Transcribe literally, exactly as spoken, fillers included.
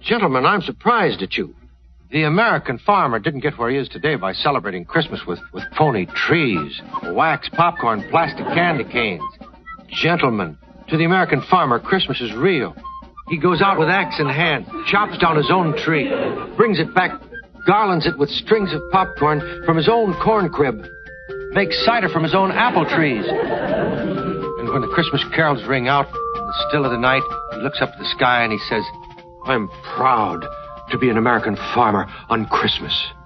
Gentlemen, I'm surprised at you. The American farmer didn't get where he is today by celebrating Christmas with, with phony trees, wax popcorn, plastic candy canes. Gentlemen, to the American farmer, Christmas is real. He goes out with axe in hand, chops down his own tree, brings it back, garlands it with strings of popcorn from his own corn crib, makes cider from his own apple trees. And when the Christmas carols ring out in the still of the night, he looks up at the sky and he says, I'm proud to be an American farmer on Christmas.